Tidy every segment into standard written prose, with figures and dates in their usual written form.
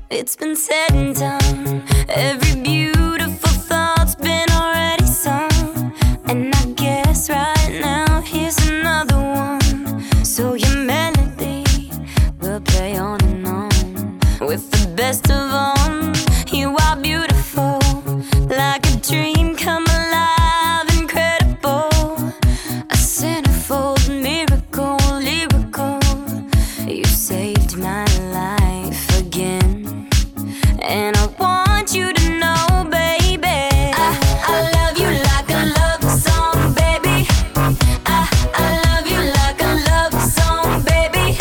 It's been said and done. Every beautiful thought's been already sung. And I guess right now here's another one. So your melody will play on and on. With the best of them, you are beautiful, like a dream come alive, incredible. A centerfold miracle, lyrical. You saved my life again. And I want you to know, baby, I love you like a love song, baby. I love you like a love song, baby.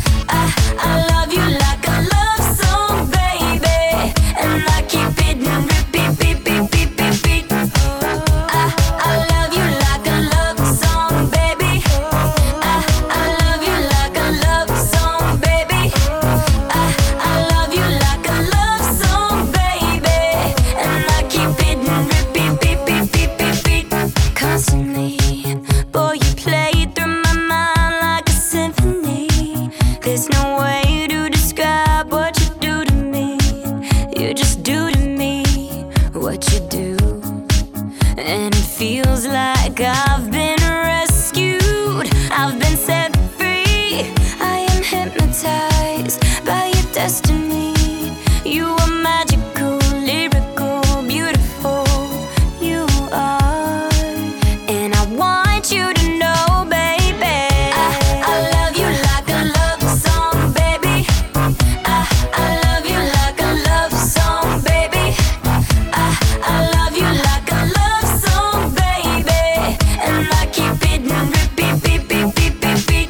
I love you like a love song, baby. And I keep it in repeat, beat, beat, beat, beat, beat. I love you like a love song, baby. I love you like a love song, baby. I love you like a love song, baby. And I keep it in repeat, beat, beat, beat, beat, beat. Constantly, boy, you play through my mind like a symphony. There's no way to describe what you do to me. You just do to me what you do. And it feels like I've been rescued. I've been set free. I am hypnotized by your destiny. You are magical, lyrical, beautiful. You are. And I want you to know, baby, I love you like a love song, baby. I love you like a love song, baby. I love you like a love song, baby. And I keep it in repeat, beat, beat, beat, beat, beat.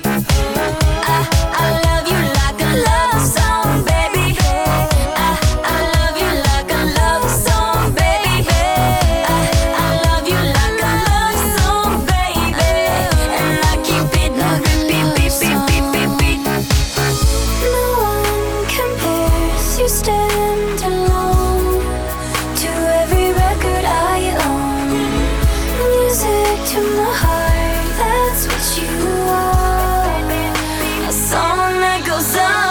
I love you like a love song, baby. I love you like a love song, baby. I love you like a love song, baby. And I keep it in repeat, beat, beat, beat, beat, beat. No one compares, you stand alone to every record I own. Music to my heart, that's what you are. A song that goes on